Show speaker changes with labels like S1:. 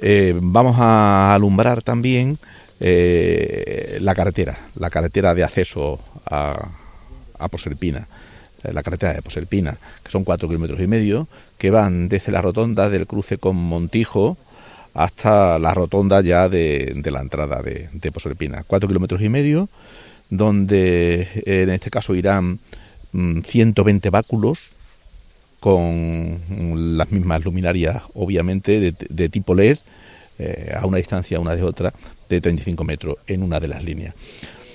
S1: Vamos a alumbrar también la carretera de acceso a Proserpina, la carretera de Proserpina, que son 4,5 kilómetros, que van desde la rotonda del cruce con Montijo hasta la rotonda ya de la entrada de Proserpina. 4,5 kilómetros, donde en este caso irán 120 báculos con las mismas luminarias, obviamente, de tipo LED, a una distancia una de otra de 35 metros en una de las líneas.